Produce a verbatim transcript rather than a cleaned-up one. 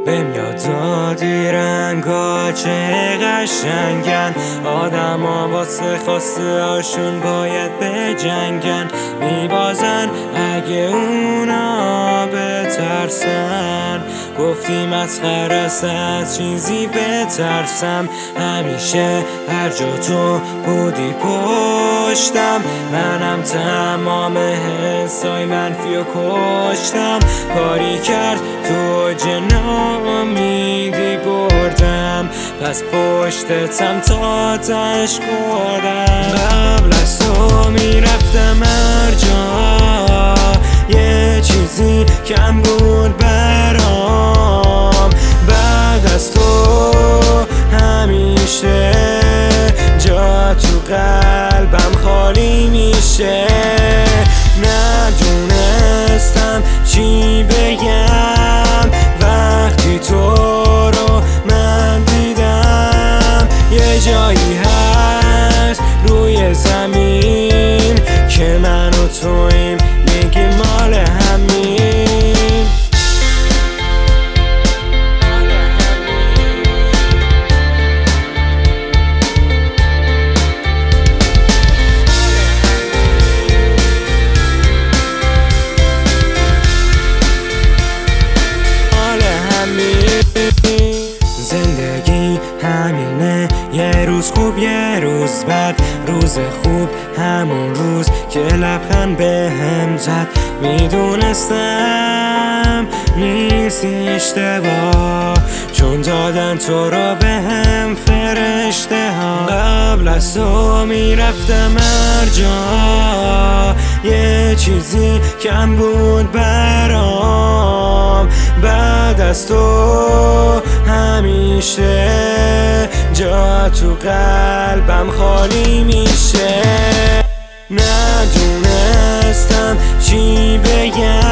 بهم یاد دادی رنگا چه قشنگن، آدم ها واسه خواسته هاشون باید بجنگن، میبازن اگه اونا بترسن. گفتی مسخره است از چیزی بترسم، همیشه هر جا تو بودی پشتم، منم تمام حسای منفی و کشتم. کاری کرد تو ناامیدی بردم، پس پشتتم تا تش خوردم. قبل از تو میرفتم هر جا، یه چیزی کم بود برام. بعد از تو همیشه جا تو قلبم خالی میشه. ندونستم چی بگم وقتی تو رو من دیدم. یه جایی هست روی زمین که من و تویم، میگی مال همین. زندگی همینه، یه روز خوب یه روز بد. روز خوب همون روز که لبخند بهم زد، میدونستم نیست اشتباه، چون دادن تو رو بهم فرشته ها. قبل از تو میرفتم هر جا، یه چیزی کم بود برام. بعد از تو همیشه جا تو قلبم خالی میشه. ندونستم چی بگم